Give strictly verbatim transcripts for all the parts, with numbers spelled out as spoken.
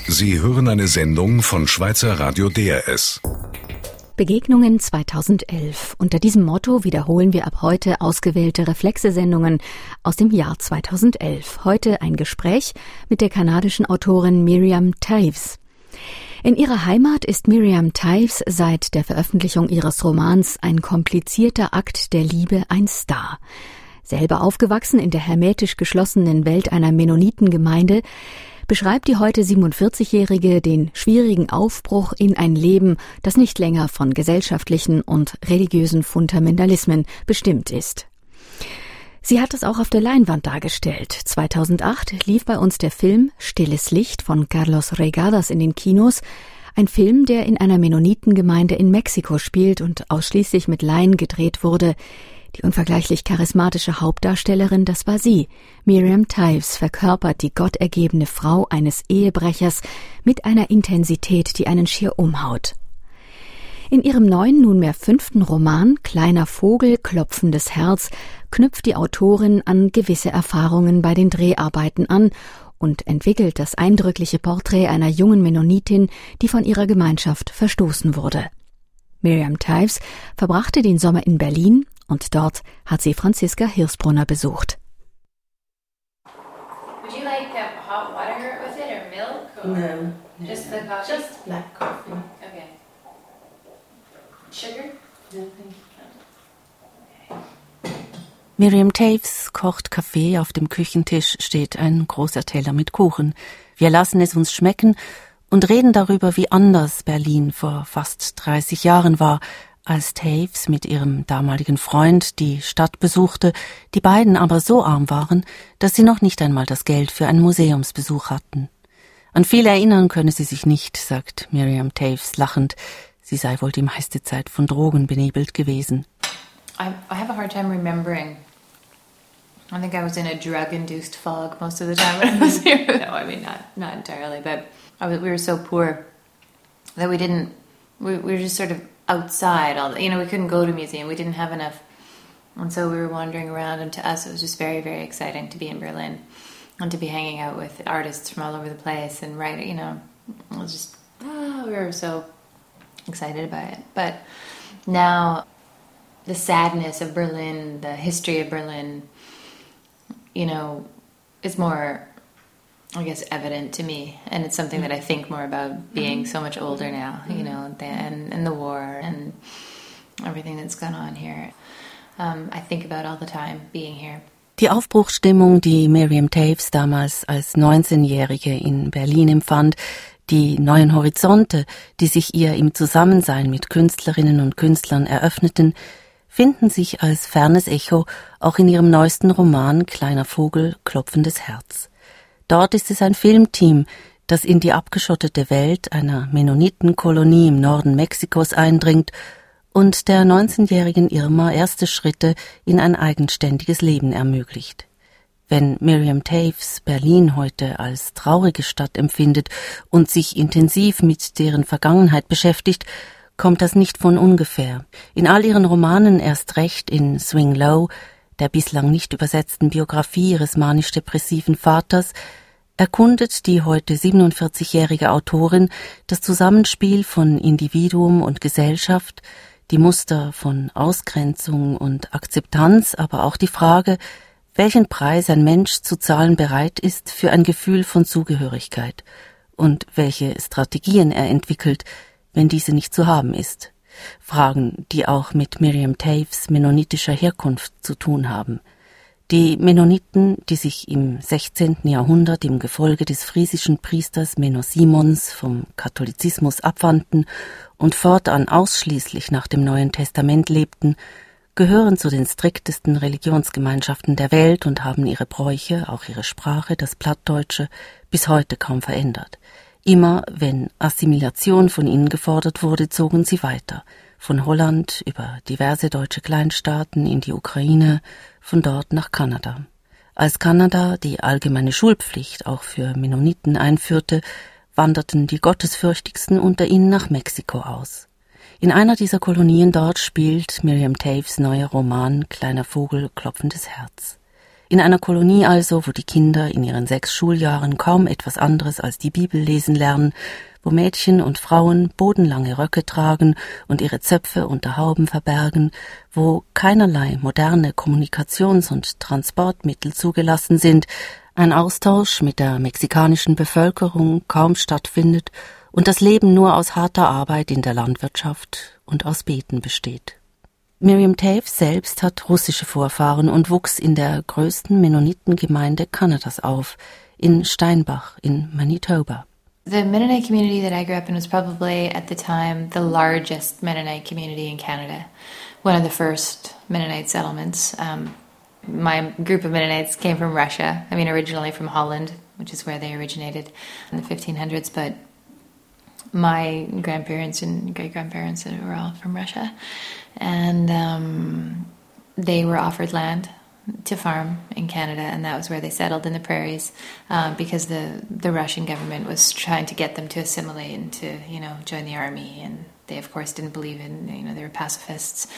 Sie hören eine Sendung von Schweizer Radio D R S. Begegnungen zweitausendelf. Unter diesem Motto wiederholen wir ab heute ausgewählte Reflexe-Sendungen aus dem Jahr zweitausendelf. Heute ein Gespräch mit der kanadischen Autorin Miriam Toews. In ihrer Heimat ist Miriam Toews seit der Veröffentlichung ihres Romans Ein komplizierter Akt der Liebe ein Star. Selber aufgewachsen in der hermetisch geschlossenen Welt einer Mennonitengemeinde, beschreibt die heute siebenundvierzigjährige den schwierigen Aufbruch in ein Leben, das nicht länger von gesellschaftlichen und religiösen Fundamentalismen bestimmt ist. Sie hat es auch auf der Leinwand dargestellt. zweitausendacht lief bei uns der Film Stilles Licht von Carlos Regadas in den Kinos, ein Film, der in einer Mennonitengemeinde in Mexiko spielt und ausschließlich mit Laien gedreht wurde. Die unvergleichlich charismatische Hauptdarstellerin, das war sie. Miriam Toews verkörpert die gottergebene Frau eines Ehebrechers mit einer Intensität, die einen schier umhaut. In ihrem neuen, nunmehr fünften Roman Kleiner Vogel, klopfendes Herz knüpft die Autorin an gewisse Erfahrungen bei den Dreharbeiten an und entwickelt das eindrückliche Porträt einer jungen Mennonitin, die von ihrer Gemeinschaft verstoßen wurde. Miriam Toews verbrachte den Sommer in Berlin und dort hat sie Franziska Hirsbrunner besucht. Would you like um, hot water with it or milk? Or No, no, just no. the coffee? Just black coffee. Okay. Sugar? No, thank you. Miriam Toews kocht Kaffee, auf dem Küchentisch steht ein großer Teller mit Kuchen. Wir lassen es uns schmecken und reden darüber, wie anders Berlin vor fast dreißig Jahren war, als Toews mit ihrem damaligen Freund die Stadt besuchte, die beiden aber so arm waren, dass sie noch nicht einmal das Geld für einen Museumsbesuch hatten. An viel erinnern könne sie sich nicht, sagt Miriam Toews lachend. Sie sei wohl die meiste Zeit von Drogen benebelt gewesen. I, I have a hard time remembering. I think I was in a drug-induced fog most of the time when I was here. No, I mean, not not entirely, but I was, we were so poor that we didn't, we, we were just sort of outside. All the, you know, we couldn't go to a museum. We didn't have enough. And so we were wandering around, and to us it was just very, very exciting to be in Berlin and to be hanging out with artists from all over the place and writing, you know, it was just, oh, we were so excited by it. But now the sadness of Berlin, the history of Berlin, you know, is more, I guess, evident to me. And it's something that I think more about being so much older now, you know, and, and the war and everything that's gone on here. Um, I think about all the time being here. Die Aufbruchsstimmung, die Miriam Toews damals als neunzehnjährige in Berlin empfand, die neuen Horizonte, die sich ihr im Zusammensein mit Künstlerinnen und Künstlern eröffneten, finden sich als fernes Echo auch in ihrem neuesten Roman Kleiner Vogel, klopfendes Herz. Dort ist es ein Filmteam, das in die abgeschottete Welt einer Mennonitenkolonie im Norden Mexikos eindringt und der neunzehnjährigen Irma erste Schritte in ein eigenständiges Leben ermöglicht. Wenn Miriam Toews Berlin heute als traurige Stadt empfindet und sich intensiv mit deren Vergangenheit beschäftigt, kommt das nicht von ungefähr. In all ihren Romanen, erst recht in Swing Low, der bislang nicht übersetzten Biografie ihres manisch-depressiven Vaters, erkundet die heute siebenundvierzigjährige Autorin das Zusammenspiel von Individuum und Gesellschaft, die Muster von Ausgrenzung und Akzeptanz, aber auch die Frage, welchen Preis ein Mensch zu zahlen bereit ist für ein Gefühl von Zugehörigkeit und welche Strategien er entwickelt, wenn diese nicht zu haben ist. Fragen, die auch mit Miriam Toews mennonitischer Herkunft zu tun haben. Die Mennoniten, die sich im sechzehnten Jahrhundert im Gefolge des friesischen Priesters Menno Simons vom Katholizismus abwandten und fortan ausschließlich nach dem Neuen Testament lebten, gehören zu den striktesten Religionsgemeinschaften der Welt und haben ihre Bräuche, auch ihre Sprache, das Plattdeutsche, bis heute kaum verändert. Immer, wenn Assimilation von ihnen gefordert wurde, zogen sie weiter. Von Holland über diverse deutsche Kleinstaaten in die Ukraine, von dort nach Kanada. Als Kanada die allgemeine Schulpflicht auch für Mennoniten einführte, wanderten die Gottesfürchtigsten unter ihnen nach Mexiko aus. In einer dieser Kolonien dort spielt Miriam Toews' neuer Roman Kleiner Vogel, klopfendes Herz. In einer Kolonie also, wo die Kinder in ihren sechs Schuljahren kaum etwas anderes als die Bibel lesen lernen, wo Mädchen und Frauen bodenlange Röcke tragen und ihre Zöpfe unter Hauben verbergen, wo keinerlei moderne Kommunikations- und Transportmittel zugelassen sind, ein Austausch mit der mexikanischen Bevölkerung kaum stattfindet und das Leben nur aus harter Arbeit in der Landwirtschaft und aus Beten besteht. Miriam Toews selbst hat russische Vorfahren und wuchs in der größten Mennonitengemeinde Kanadas auf, in Steinbach in Manitoba. The Mennonite community that I grew up in was probably, at the time, the largest Mennonite community in Canada. One of the first Mennonite settlements. Um, my group of Mennonites came from Russia. I mean, originally from Holland, which is where they originated in the fifteen hundreds, but my grandparents and great-grandparents were all from Russia. And um, they were offered land to farm in Canada, and that was where they settled in the prairies, um, because the, the Russian government was trying to get them to assimilate and to, you know, join the army, and they of course didn't believe in, you know, they were pacifists,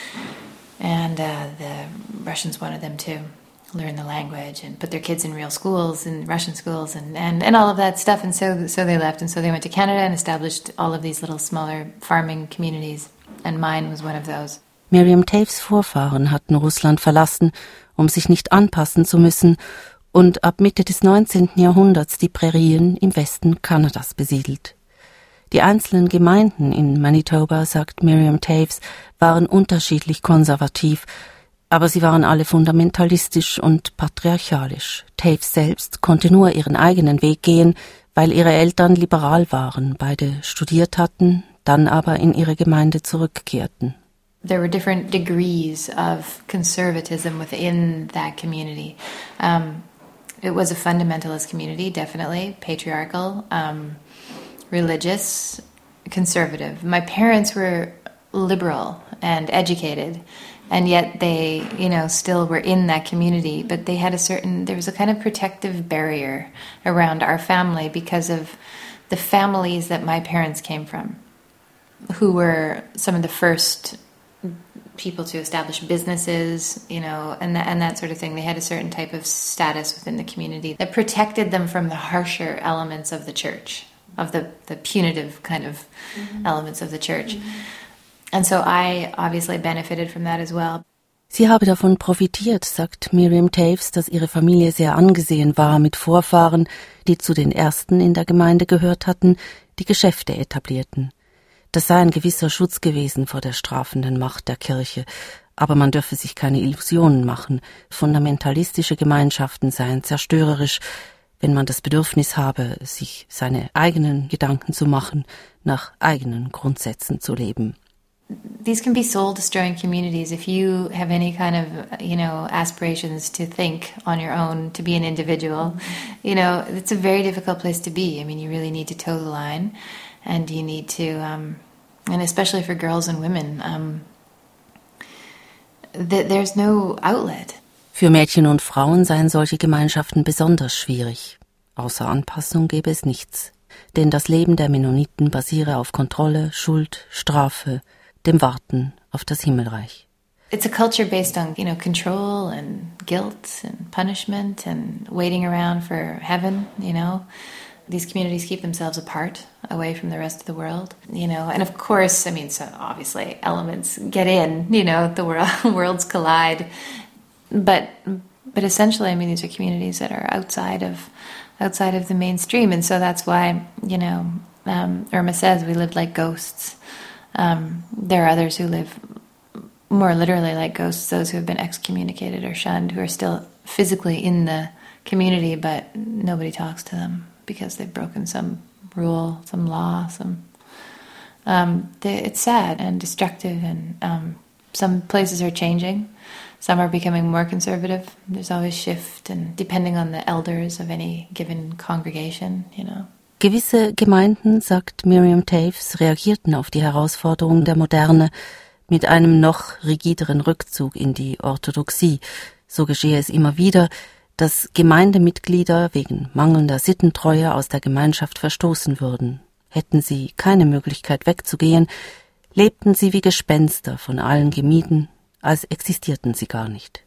and uh, the Russians wanted them to learn the language and put their kids in real schools and Russian schools and, and, and all of that stuff, and so so they left, and so they went to Canada and established all of these little smaller farming communities, and mine was one of those. Miriam Toews' Vorfahren hatten Russland verlassen, um sich nicht anpassen zu müssen, und ab Mitte des neunzehnten Jahrhunderts die Prärien im Westen Kanadas besiedelt. Die einzelnen Gemeinden in Manitoba, sagt Miriam Toews, waren unterschiedlich konservativ, aber sie waren alle fundamentalistisch und patriarchalisch. Toews selbst konnte nur ihren eigenen Weg gehen, weil ihre Eltern liberal waren, beide studiert hatten, dann aber in ihre Gemeinde zurückkehrten. There were different degrees of conservatism within that community. Um, it was a fundamentalist community, definitely, patriarchal, um, religious, conservative. My parents were liberal and educated, and yet they, you know, still were in that community, but they had a certain, there was a kind of protective barrier around our family because of the families that my parents came from, who were some of the first people to establish businesses, you know, and that, and that sort of thing. They had a certain type of status within the community that protected them from the harsher elements of the church, of the, the punitive kind of mm-hmm. elements of the church. Mm-hmm. And so I obviously benefited from that as well. Sie habe davon profitiert, sagt Miriam Toews, dass ihre Familie sehr angesehen war mit Vorfahren, die zu den ersten in der Gemeinde gehört hatten, die Geschäfte etablierten. Das sei ein gewisser Schutz gewesen vor der strafenden Macht der Kirche, aber man dürfe sich keine Illusionen machen. Fundamentalistische Gemeinschaften seien zerstörerisch, wenn man das Bedürfnis habe, sich seine eigenen Gedanken zu machen, nach eigenen Grundsätzen zu leben. These can be soul-destroying communities if you have any kind of, you know, aspirations to think on your own, to be an individual. You know, it's a very difficult place to be. I mean, you really need to toe the line, and you need to, um, and especially for girls and women, um, th- there's no outlet. Für Mädchen und Frauen seien solche Gemeinschaften besonders schwierig. Außer Anpassung gäbe es nichts. Denn das Leben der Mennoniten basiere auf Kontrolle, Schuld, Strafe, dem Warten auf das Himmelreich. It's a culture based on, you know, control and guilt and punishment and waiting around for heaven, you know. These communities keep themselves apart, away from the rest of the world, you know. And of course, I mean, so obviously elements get in, you know, the world, worlds collide. But but essentially, I mean, these are communities that are outside of outside of the mainstream. And so that's why, you know, um, Irma says we lived like ghosts. Um, there are others who live more literally like ghosts, those who have been excommunicated or shunned, who are still physically in the community, but nobody talks to them because they've broken some rule, some law, some... Um, they, it's sad and destructive, and um, some places are changing. Some are becoming more conservative. There's always shift, and depending on the elders of any given congregation, you know. Gewisse Gemeinden, sagt Miriam Toews, reagierten auf die Herausforderungen der Moderne mit einem noch rigideren Rückzug in die Orthodoxie. So geschehe es immer wieder, dass Gemeindemitglieder wegen mangelnder Sittentreue aus der Gemeinschaft verstoßen würden. Hätten sie keine Möglichkeit wegzugehen, lebten sie wie Gespenster, von allen gemieden, als existierten sie gar nicht.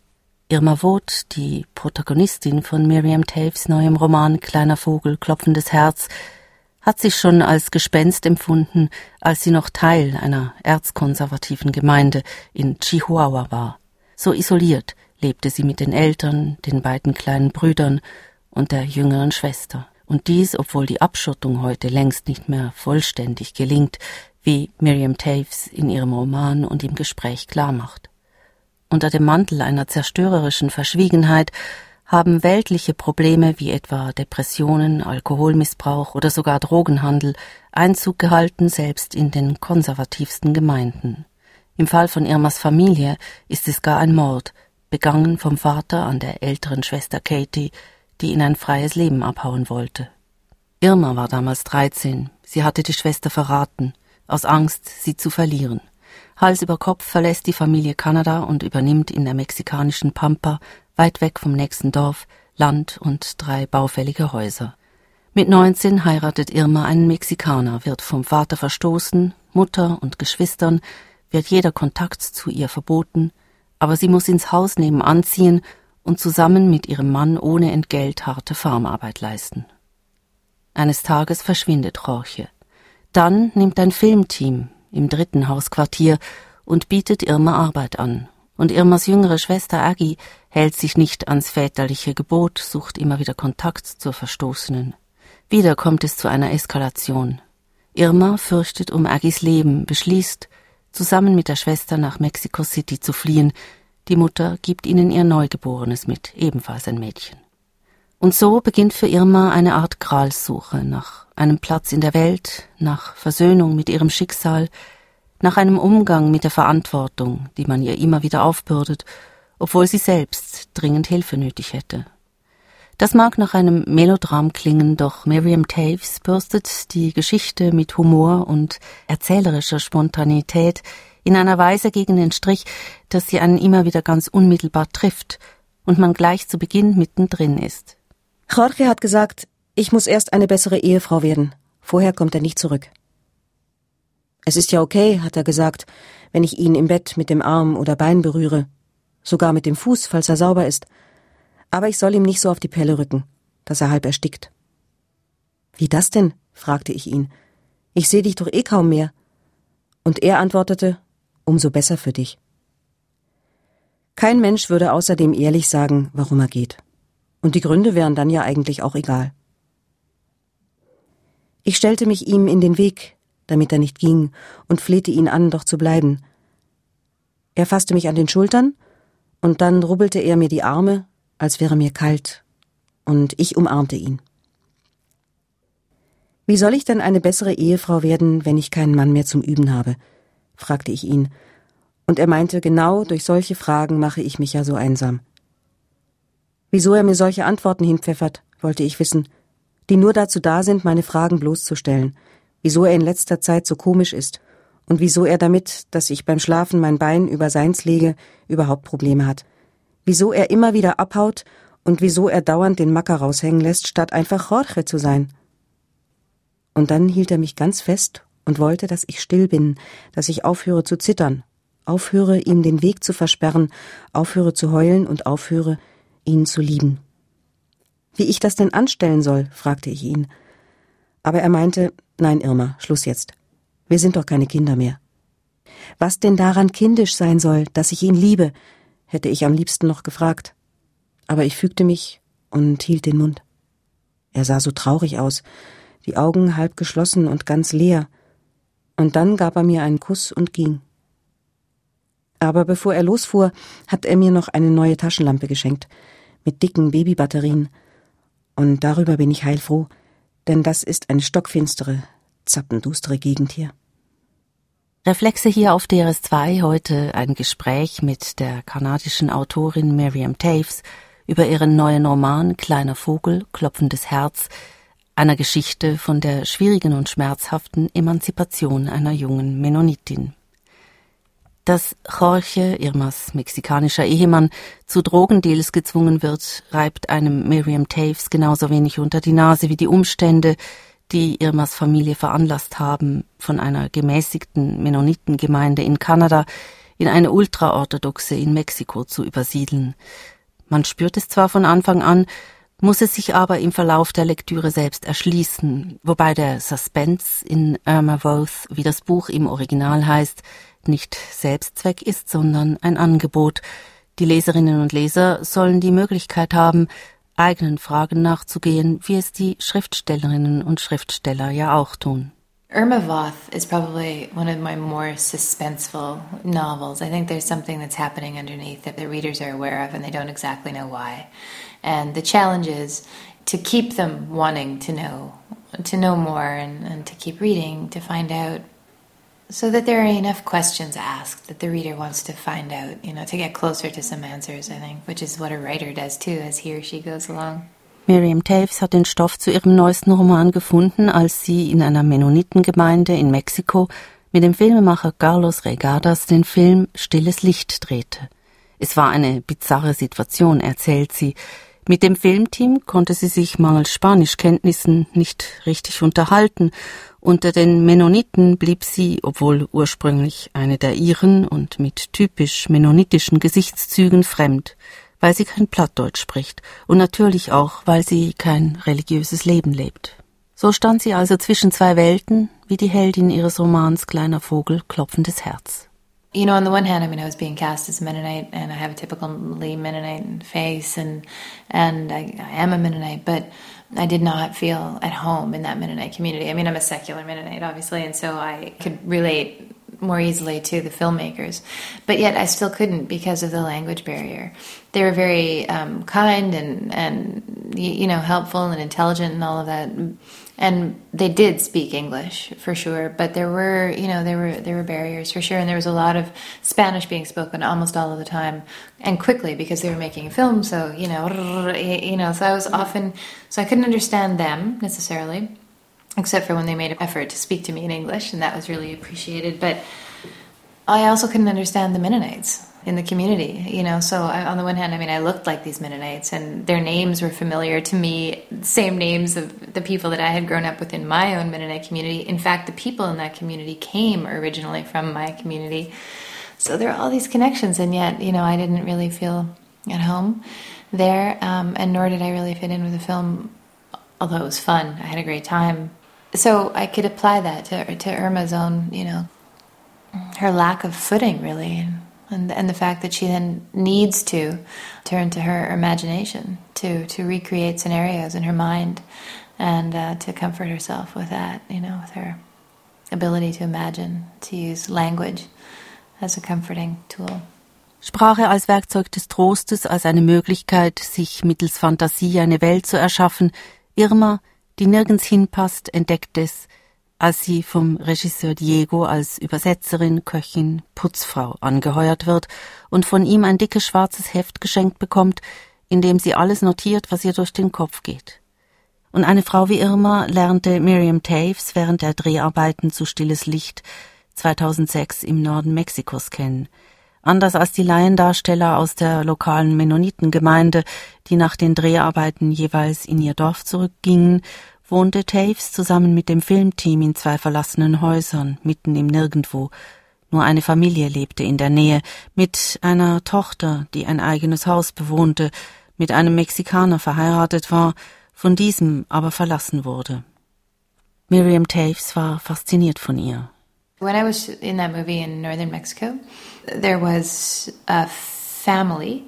Irma Vogt, die Protagonistin von Miriam Toews neuem Roman Kleiner Vogel, klopfendes Herz, hat sich schon als Gespenst empfunden, als sie noch Teil einer erzkonservativen Gemeinde in Chihuahua war. So isoliert lebte sie mit den Eltern, den beiden kleinen Brüdern und der jüngeren Schwester. Und dies, obwohl die Abschottung heute längst nicht mehr vollständig gelingt, wie Miriam Toews in ihrem Roman und im Gespräch klarmacht. Unter dem Mantel einer zerstörerischen Verschwiegenheit haben weltliche Probleme wie etwa Depressionen, Alkoholmissbrauch oder sogar Drogenhandel Einzug gehalten, selbst in den konservativsten Gemeinden. Im Fall von Irmas Familie ist es gar ein Mord, begangen vom Vater an der älteren Schwester Katie, die in ein freies Leben abhauen wollte. Irma war damals dreizehn, sie hatte die Schwester verraten, aus Angst, sie zu verlieren. Hals über Kopf verlässt die Familie Kanada und übernimmt in der mexikanischen Pampa, weit weg vom nächsten Dorf, Land und drei baufällige Häuser. Mit neunzehn heiratet Irma einen Mexikaner, wird vom Vater verstoßen, Mutter und Geschwistern wird jeder Kontakt zu ihr verboten, aber sie muss ins Haus nebenan ziehen und zusammen mit ihrem Mann ohne Entgelt harte Farmarbeit leisten. Eines Tages verschwindet Jorge. Dann nimmt ein Filmteam im dritten Hausquartier und bietet Irma Arbeit an. Und Irmas jüngere Schwester Aggie hält sich nicht ans väterliche Gebot, sucht immer wieder Kontakt zur Verstoßenen. Wieder kommt es zu einer Eskalation. Irma fürchtet um Aggies Leben, beschließt, zusammen mit der Schwester nach Mexico City zu fliehen. Die Mutter gibt ihnen ihr Neugeborenes mit, ebenfalls ein Mädchen. Und so beginnt für Irma eine Art Gralssuche nach einem Platz in der Welt, nach Versöhnung mit ihrem Schicksal, nach einem Umgang mit der Verantwortung, die man ihr immer wieder aufbürdet, obwohl sie selbst dringend Hilfe nötig hätte. Das mag nach einem Melodram klingen, doch Miriam Toews bürstet die Geschichte mit Humor und erzählerischer Spontanität in einer Weise gegen den Strich, dass sie einen immer wieder ganz unmittelbar trifft und man gleich zu Beginn mittendrin ist. Jorge hat gesagt, ich muss erst eine bessere Ehefrau werden. Vorher kommt er nicht zurück. Es ist ja okay, hat er gesagt, wenn ich ihn im Bett mit dem Arm oder Bein berühre. Sogar mit dem Fuß, falls er sauber ist. Aber ich soll ihm nicht so auf die Pelle rücken, dass er halb erstickt. Wie das denn? Fragte ich ihn. Ich sehe dich doch eh kaum mehr. Und er antwortete, umso besser für dich. Kein Mensch würde außerdem ehrlich sagen, warum er geht. Und die Gründe wären dann ja eigentlich auch egal. Ich stellte mich ihm in den Weg, damit er nicht ging, und flehte ihn an, doch zu bleiben. Er fasste mich an den Schultern, und dann rubbelte er mir die Arme, als wäre mir kalt, und ich umarmte ihn. Wie soll ich denn eine bessere Ehefrau werden, wenn ich keinen Mann mehr zum Üben habe? Fragte ich ihn, und er meinte, genau durch solche Fragen mache ich mich ja so einsam. Wieso er mir solche Antworten hinpfeffert, wollte ich wissen, die nur dazu da sind, meine Fragen bloßzustellen, wieso er in letzter Zeit so komisch ist und wieso er damit, dass ich beim Schlafen mein Bein über seins lege, überhaupt Probleme hat, wieso er immer wieder abhaut und wieso er dauernd den Macker raushängen lässt, statt einfach Jorge zu sein. Und dann hielt er mich ganz fest und wollte, dass ich still bin, dass ich aufhöre zu zittern, aufhöre, ihm den Weg zu versperren, aufhöre zu heulen und aufhöre, ihn zu lieben. Wie ich das denn anstellen soll, fragte ich ihn. Aber er meinte, nein, Irma, Schluss jetzt. Wir sind doch keine Kinder mehr. Was denn daran kindisch sein soll, dass ich ihn liebe, hätte ich am liebsten noch gefragt. Aber ich fügte mich und hielt den Mund. Er sah so traurig aus, die Augen halb geschlossen und ganz leer. Und dann gab er mir einen Kuss und ging. Aber bevor er losfuhr, hat er mir noch eine neue Taschenlampe geschenkt, mit dicken Babybatterien. Und darüber bin ich heilfroh, denn das ist eine stockfinstere, zappendustere Gegend hier. Reflexe hier auf D R S zwei, heute ein Gespräch mit der kanadischen Autorin Miriam Toews über ihren neuen Roman Kleiner Vogel, klopfendes Herz, einer Geschichte von der schwierigen und schmerzhaften Emanzipation einer jungen Mennonitin. Dass Jorge, Irmas mexikanischer Ehemann, zu Drogendeals gezwungen wird, reibt einem Miriam Toews genauso wenig unter die Nase wie die Umstände, die Irmas Familie veranlasst haben, von einer gemäßigten Mennonitengemeinde in Kanada in eine ultraorthodoxe in Mexiko zu übersiedeln. Man spürt es zwar von Anfang an, muss es sich aber im Verlauf der Lektüre selbst erschließen, wobei der Suspense in Irma Vowth, wie das Buch im Original heißt, nicht Selbstzweck ist, sondern ein Angebot. Die Leserinnen und Leser sollen die Möglichkeit haben, eigenen Fragen nachzugehen, wie es die Schriftstellerinnen und Schriftsteller ja auch tun. Irma Vowth is probably one of my more suspenseful novels. I think there's something that's happening underneath that the readers are aware of and they don't exactly know why. And the challenge is to keep them wanting to know, to know more and, and to keep reading, to find out, so that there are enough questions asked that the reader wants to find out, you know, to get closer to some answers, I think, which is what a writer does too as he or she goes along. Miriam Toews hat den Stoff zu ihrem neuesten Roman gefunden, als sie in einer Mennonitengemeinde in Mexiko mit dem Filmemacher Carlos Regadas den Film Stilles Licht drehte. Es war eine bizarre Situation, erzählt sie. Mit dem Filmteam konnte sie sich mangels Spanischkenntnissen nicht richtig unterhalten. Unter den Mennoniten blieb sie, obwohl ursprünglich eine der ihren und mit typisch mennonitischen Gesichtszügen, fremd, weil sie kein Plattdeutsch spricht und natürlich auch, weil sie kein religiöses Leben lebt. So stand sie also zwischen zwei Welten, wie die Heldin ihres Romans Kleiner Vogel, klopfendes Herz. You know, on the one hand, I mean, I was being cast as a Mennonite, and I have a typically Mennonite face, and and I, I am a Mennonite, but I did not feel at home in that Mennonite community. I mean, I'm a secular Mennonite, obviously, and so I could relate more easily to the filmmakers, but yet I still couldn't because of the language barrier. They were very um, kind and and you know helpful and intelligent and all of that, and they did speak English for sure. But there were you know there were there were barriers for sure, and there was a lot of Spanish being spoken almost all of the time, and quickly because they were making a film. So you know you know so I was often so I couldn't understand them necessarily, except for when they made an effort to speak to me in English, and that was really appreciated. But I also couldn't understand the Mennonites in the community, you know, so I, on the one hand, I mean, I looked like these Mennonites, and their names were familiar to me, same names of the people that I had grown up with in my own Mennonite community. In fact, the people in that community came originally from my community. So there are all these connections, and yet, you know, I didn't really feel at home there, um, and nor did I really fit in with the film, although it was fun. I had a great time. So I could apply that to to Irma's own, you know, her lack of footing, really, and and the fact that she then needs to turn to her imagination to to recreate scenarios in her mind, and uh, to comfort herself with that, you know, with her ability to imagine, to use language as a comforting tool. Sprache als Werkzeug des Trostes, als eine Möglichkeit, sich mittels Fantasie eine Welt zu erschaffen. Irma, die nirgends hinpasst, entdeckt es, als sie vom Regisseur Diego als Übersetzerin, Köchin, Putzfrau angeheuert wird und von ihm ein dickes schwarzes Heft geschenkt bekommt, in dem sie alles notiert, was ihr durch den Kopf geht. Und eine Frau wie Irma lernte Miriam Toews während der Dreharbeiten zu Stilles Licht zweitausendsechs im Norden Mexikos kennen. Anders als die Laiendarsteller aus der lokalen Mennonitengemeinde, die nach den Dreharbeiten jeweils in ihr Dorf zurückgingen, wohnte Toews zusammen mit dem Filmteam in zwei verlassenen Häusern, mitten im Nirgendwo. Nur eine Familie lebte in der Nähe, mit einer Tochter, die ein eigenes Haus bewohnte, mit einem Mexikaner verheiratet war, von diesem aber verlassen wurde. Miriam Toews war fasziniert von ihr. When I was in that movie in northern Mexico, there was a family,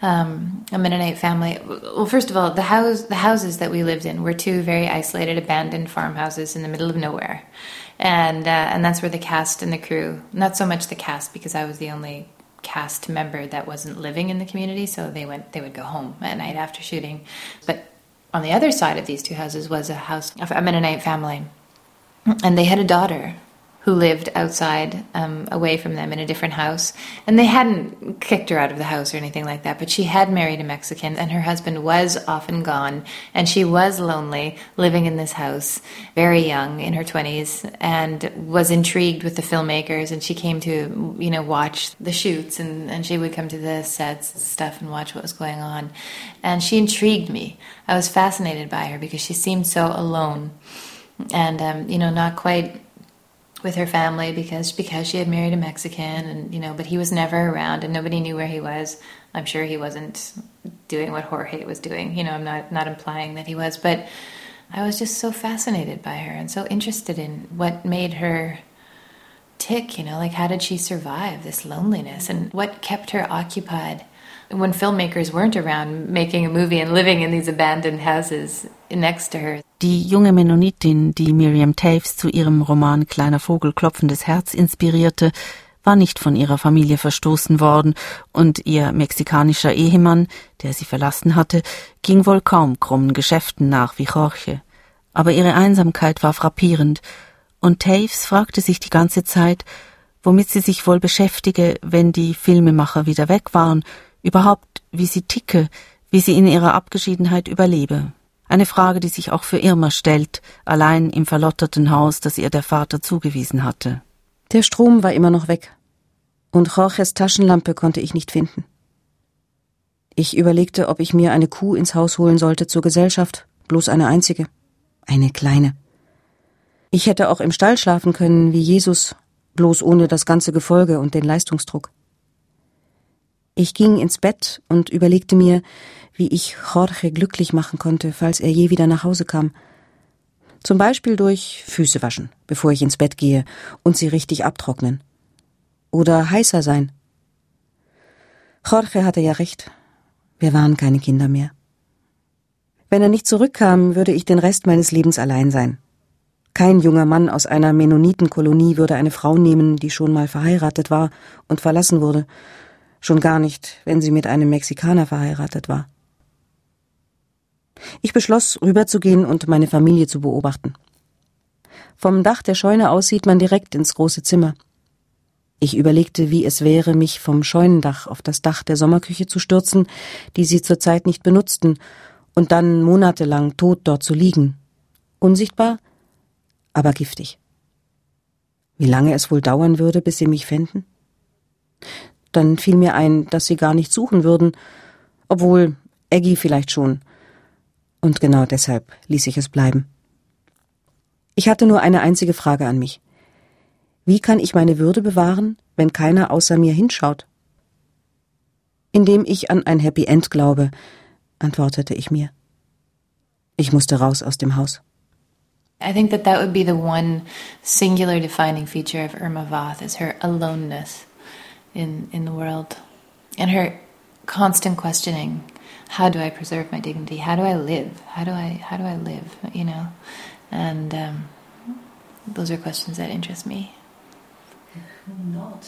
um, a Mennonite family. Well, first of all, the house, the houses that we lived in were two very isolated, abandoned farmhouses in the middle of nowhere, and uh, and that's where the cast and the crew. Not so much the cast, because I was the only cast member that wasn't living in the community, so they went. They would go home at night after shooting. But on the other side of these two houses was a house of a Mennonite family, and they had a daughter who lived outside, um, away from them in a different house. And they hadn't kicked her out of the house or anything like that, but she had married a Mexican, and her husband was often gone, and she was lonely, living in this house, very young, in her twenties, and was intrigued with the filmmakers, and she came to, you know, watch the shoots, and, and she would come to the sets and stuff and watch what was going on. And she intrigued me. I was fascinated by her because she seemed so alone, and, um, you know, not quite with her family because because she had married a Mexican, and you know, but he was never around and nobody knew where he was. I'm sure he wasn't doing what Jorge was doing. You know, I'm not not implying that he was, but I was just so fascinated by her and so interested in what made her tick, you know, like how did she survive this loneliness and what kept her occupied when filmmakers weren't around making a movie and living in these abandoned houses next to her. Die junge Mennonitin, die Miriam Toews zu ihrem Roman Kleiner Vogel klopfendes Herz inspirierte, war nicht von ihrer Familie verstoßen worden und ihr mexikanischer Ehemann, der sie verlassen hatte, ging wohl kaum krummen Geschäften nach wie Jorge. Aber ihre Einsamkeit war frappierend und Toews fragte sich die ganze Zeit, womit sie sich wohl beschäftige, wenn die Filmemacher wieder weg waren, überhaupt wie sie ticke, wie sie in ihrer Abgeschiedenheit überlebe. Eine Frage, die sich auch für Irma stellt, allein im verlotterten Haus, das ihr der Vater zugewiesen hatte. Der Strom war immer noch weg und Jorges Taschenlampe konnte ich nicht finden. Ich überlegte, ob ich mir eine Kuh ins Haus holen sollte zur Gesellschaft, bloß eine einzige, eine kleine. Ich hätte auch im Stall schlafen können wie Jesus, bloß ohne das ganze Gefolge und den Leistungsdruck. Ich ging ins Bett und überlegte mir, wie ich Jorge glücklich machen konnte, falls er je wieder nach Hause kam. Zum Beispiel durch Füße waschen, bevor ich ins Bett gehe, und sie richtig abtrocknen. Oder heißer sein. Jorge hatte ja recht. Wir waren keine Kinder mehr. Wenn er nicht zurückkam, würde ich den Rest meines Lebens allein sein. Kein junger Mann aus einer Mennonitenkolonie würde eine Frau nehmen, die schon mal verheiratet war und verlassen wurde. Schon gar nicht, wenn sie mit einem Mexikaner verheiratet war. Ich beschloss, rüberzugehen und meine Familie zu beobachten. Vom Dach der Scheune aus sieht man direkt ins große Zimmer. Ich überlegte, wie es wäre, mich vom Scheunendach auf das Dach der Sommerküche zu stürzen, die sie zurzeit nicht benutzten, und dann monatelang tot dort zu liegen. Unsichtbar, aber giftig. Wie lange es wohl dauern würde, bis sie mich fänden? Dann fiel mir ein, dass sie gar nicht suchen würden, obwohl Eggy vielleicht schon. Und genau deshalb ließ ich es bleiben. Ich hatte nur eine einzige Frage an mich. Wie kann ich meine Würde bewahren, wenn keiner außer mir hinschaut? Indem ich an ein Happy End glaube, antwortete ich mir. Ich musste raus aus dem Haus. I think that that would be the one singular defining feature of Irma Voth, is her aloneness in, in the world and her constant questioning. How do I preserve my dignity? How do I live? How do I how do I live? You know, and um, those are questions that interest me. Not.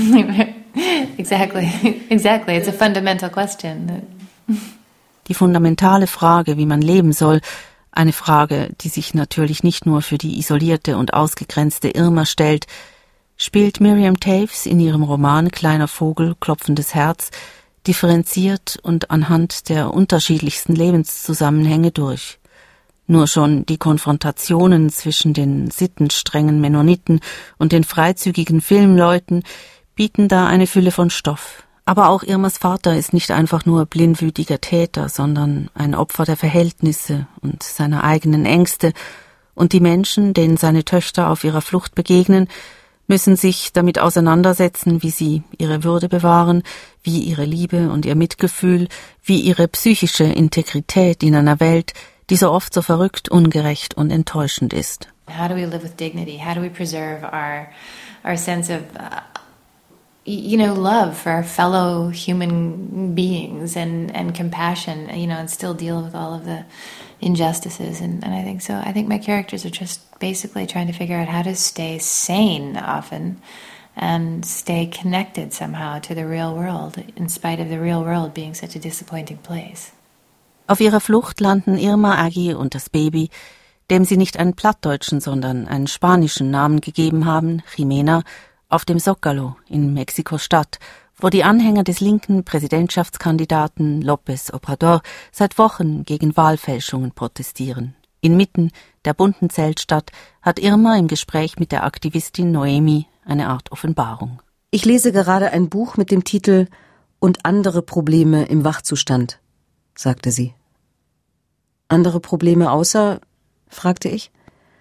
Exactly, exactly. It's a fundamental question. Die fundamentale Frage, wie man leben soll, eine Frage, die sich natürlich nicht nur für die isolierte und ausgegrenzte Irma stellt, spielt Miriam Toews in ihrem Roman Kleiner Vogel klopfendes Herz differenziert und anhand der unterschiedlichsten Lebenszusammenhänge durch. Nur schon die Konfrontationen zwischen den sittenstrengen Mennoniten und den freizügigen Filmleuten bieten da eine Fülle von Stoff. Aber auch Irmas Vater ist nicht einfach nur blindwütiger Täter, sondern ein Opfer der Verhältnisse und seiner eigenen Ängste, und die Menschen, denen seine Töchter auf ihrer Flucht begegnen, müssen sich damit auseinandersetzen, wie sie ihre Würde bewahren, wie ihre Liebe und ihr Mitgefühl, wie ihre psychische Integrität in einer Welt, die so oft so verrückt, ungerecht und enttäuschend ist. How do we live with dignity? How do we preserve our our sense of uh, you know, love for our fellow human beings and and compassion, you know, and still deal with all of the injustices, and, and I think so. I think my characters are just basically trying to figure out how to stay sane often and stay connected somehow to the real world, in spite of the real world being such a disappointing place. Auf ihrer Flucht landen Irma, Aggie und das Baby, dem sie nicht einen plattdeutschen, sondern einen spanischen Namen gegeben haben, Jimena, auf dem Zócalo in Mexiko-Stadt, wo die Anhänger des linken Präsidentschaftskandidaten López Obrador seit Wochen gegen Wahlfälschungen protestieren. Inmitten der bunten Zeltstadt hat Irma im Gespräch mit der Aktivistin Noemi eine Art Offenbarung. Ich lese gerade ein Buch mit dem Titel »Und andere Probleme im Wachzustand«, sagte sie. »Andere Probleme außer?« fragte ich.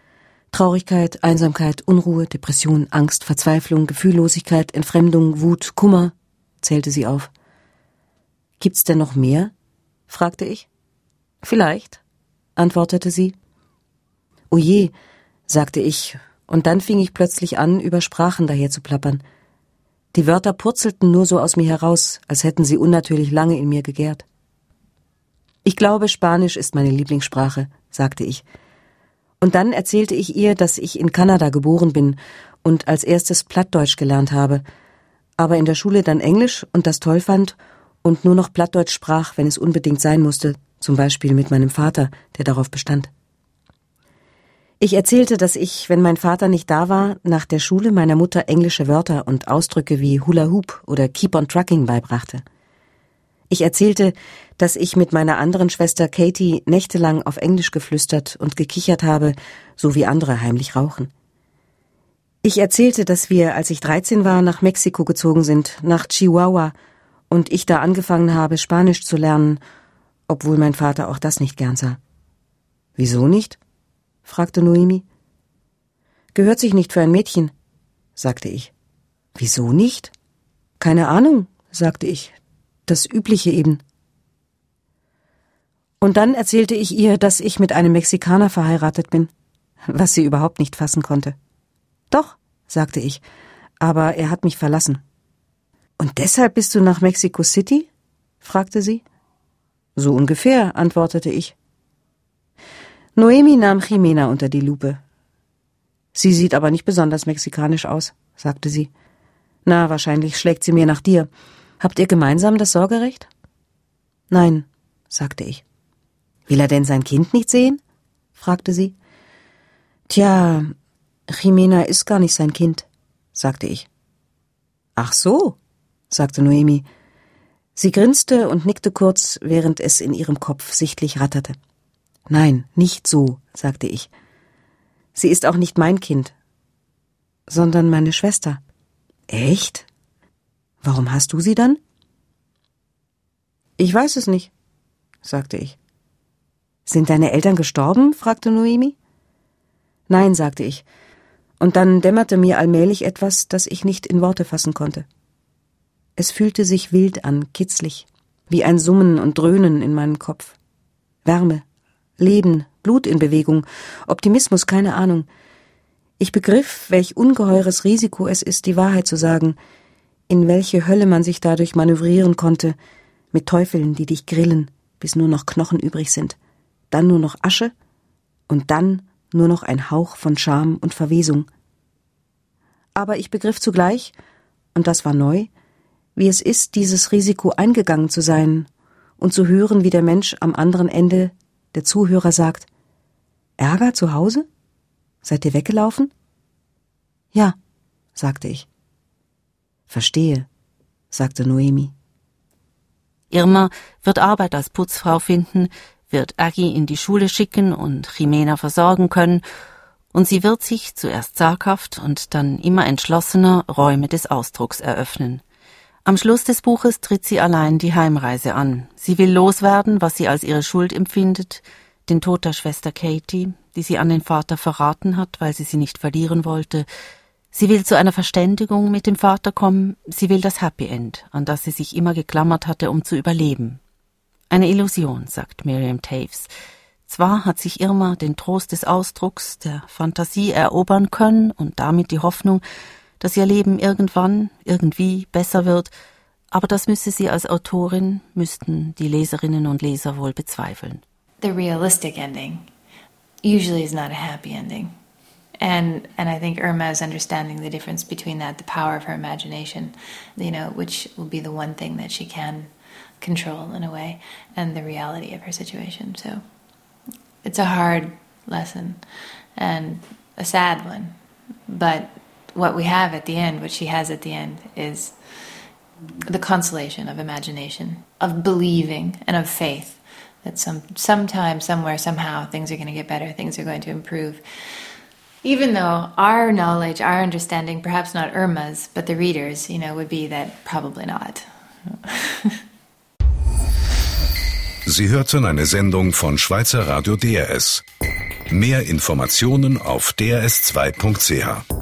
Traurigkeit, Einsamkeit, Unruhe, Depression, Angst, Verzweiflung, Gefühllosigkeit, Entfremdung, Wut, Kummer, zählte sie auf. »Gibt's denn noch mehr?« fragte ich. »Vielleicht«, antwortete sie. »Oh je«, sagte ich, und dann fing ich plötzlich an, über Sprachen daher zu plappern. Die Wörter purzelten nur so aus mir heraus, als hätten sie unnatürlich lange in mir gegärt. »Ich glaube, Spanisch ist meine Lieblingssprache«, sagte ich. Und dann erzählte ich ihr, dass ich in Kanada geboren bin und als erstes Plattdeutsch gelernt habe, aber in der Schule dann Englisch und das toll fand und nur noch Plattdeutsch sprach, wenn es unbedingt sein musste, zum Beispiel mit meinem Vater, der darauf bestand. Ich erzählte, dass ich, wenn mein Vater nicht da war, nach der Schule meiner Mutter englische Wörter und Ausdrücke wie Hula Hoop oder Keep on Trucking beibrachte. Ich erzählte, dass ich mit meiner anderen Schwester Katie nächtelang auf Englisch geflüstert und gekichert habe, so wie andere heimlich rauchen. Ich erzählte, dass wir, als ich dreizehn war, nach Mexiko gezogen sind, nach Chihuahua, und ich da angefangen habe, Spanisch zu lernen, obwohl mein Vater auch das nicht gern sah. »Wieso nicht?« fragte Noemi. »Gehört sich nicht für ein Mädchen«, sagte ich. »Wieso nicht?« »Keine Ahnung«, sagte ich. »Das Übliche eben.« Und dann erzählte ich ihr, dass ich mit einem Mexikaner verheiratet bin, was sie überhaupt nicht fassen konnte. »Doch«, sagte ich, »aber er hat mich verlassen.« »Und deshalb bist du nach Mexico City?« fragte sie. »So ungefähr«, antwortete ich. Noemi nahm Jimena unter die Lupe. »Sie sieht aber nicht besonders mexikanisch aus«, sagte sie. »Na, wahrscheinlich schlägt sie mir nach dir. Habt ihr gemeinsam das Sorgerecht?« »Nein«, sagte ich. »Will er denn sein Kind nicht sehen?« fragte sie. »Tja, Jimena ist gar nicht sein Kind«, sagte ich. »Ach so«, sagte Noemi. Sie grinste und nickte kurz, während es in ihrem Kopf sichtlich ratterte. »Nein, nicht so«, sagte ich. »Sie ist auch nicht mein Kind, sondern meine Schwester.« »Echt? Warum hast du sie dann?« »Ich weiß es nicht«, sagte ich. »Sind deine Eltern gestorben?« fragte Noemi. »Nein«, sagte ich, und dann dämmerte mir allmählich etwas, das ich nicht in Worte fassen konnte. Es fühlte sich wild an, kitzlig, wie ein Summen und Dröhnen in meinem Kopf. Wärme, Leben, Blut in Bewegung, Optimismus, keine Ahnung. Ich begriff, welch ungeheures Risiko es ist, die Wahrheit zu sagen, in welche Hölle man sich dadurch manövrieren konnte, mit Teufeln, die dich grillen, bis nur noch Knochen übrig sind, dann nur noch Asche und dann nur noch ein Hauch von Scham und Verwesung. Aber ich begriff zugleich, und das war neu, wie es ist, dieses Risiko eingegangen zu sein und zu hören, wie der Mensch am anderen Ende, der Zuhörer, sagt: »Ärger zu Hause? Seid ihr weggelaufen?« »Ja«, sagte ich. »Verstehe«, sagte Noemi. Irma wird Arbeit als Putzfrau finden, wird Aggie in die Schule schicken und Jimena versorgen können, und sie wird sich zuerst zaghaft und dann immer entschlossener Räume des Ausdrucks eröffnen. Am Schluss des Buches tritt sie allein die Heimreise an. Sie will loswerden, was sie als ihre Schuld empfindet, den Tod der Schwester Katie, die sie an den Vater verraten hat, weil sie sie nicht verlieren wollte. Sie will zu einer Verständigung mit dem Vater kommen, sie will das Happy End, an das sie sich immer geklammert hatte, um zu überleben. Eine Illusion, sagt Miriam Toews. Zwar hat sich Irma den Trost des Ausdrucks, der Fantasie erobern können und damit die Hoffnung, dass ihr Leben irgendwann, irgendwie besser wird, aber das müsse sie als Autorin, müssten die Leserinnen und Leser wohl bezweifeln. The realistic ending usually is not a happy ending. And and I think Irma is understanding the difference between that, the power of her imagination, you know, which will be the one thing that she can control in a way, and the reality of her situation. So it's a hard lesson and a sad one, but what we have at the end, what she has at the end, is the consolation of imagination, of believing and of faith that some sometime, somewhere, somehow things are going to get better, things are going to improve. Even though our knowledge, our understanding, perhaps not Irma's, but the readers, you know, would be that probably not. Sie hörten eine Sendung von Schweizer Radio D R S. Mehr Informationen auf d r s zwei punkt c h.